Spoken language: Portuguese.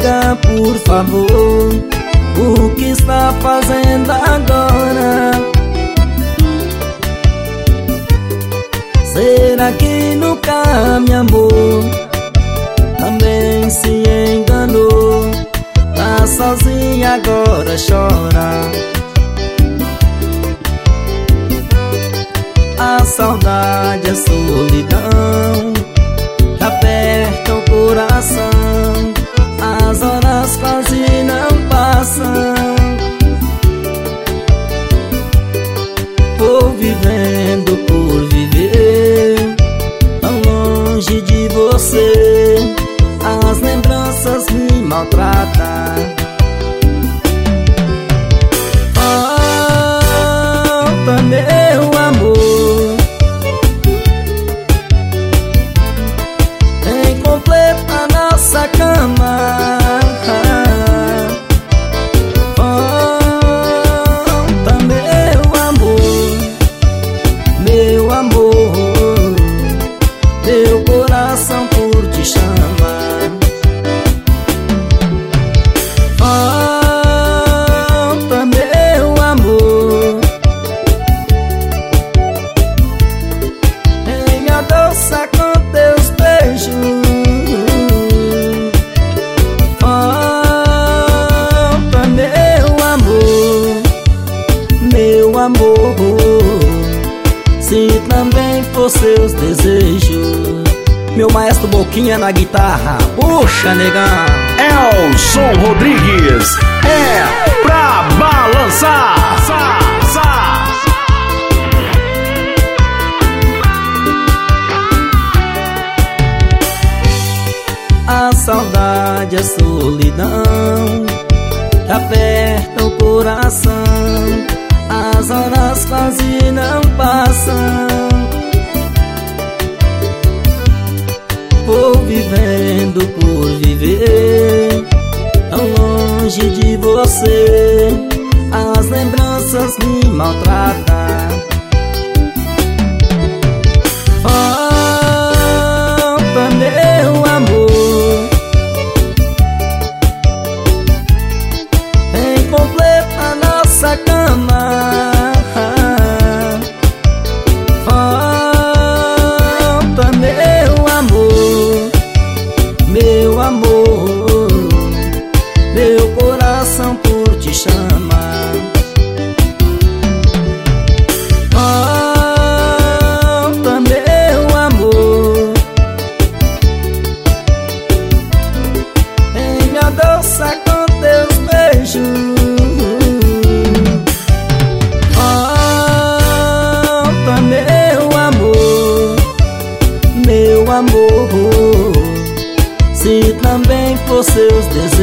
diga, por favor, o que está fazendo agora? Será que nunca me amou? Também se enganou. Tá sozinha agora, chora. A saudade, a solidão que aperta o coração. As horas quase não passam. Vou vivendo por viver, tão longe de você. As lembranças me maltratam. Volta, meu amor, vem completa nossa cama. Volta, meu amor, meu amor, meu coração por ti chama. Volta, meu amor, vem me adoçar com teus beijos. Volta, meu amor, meu amor, se também for seus desejos. Meu maestro Boquinha na guitarra, puxa, negão. Elson Rodrigues, é pra balançar. A saudade, a solidão que aperta o coração. As horas quase não passam. Vou vivendo por viver, tão longe de você. As lembranças me maltratam. Volta, meu amor, vem completa nossa cama. Volta, meu amor, meu amor, meu coração por ti chama. Volta, meu amor, vem me adoçar com teus beijos. Volta, meu amor, meu amor, se também for seus desejos.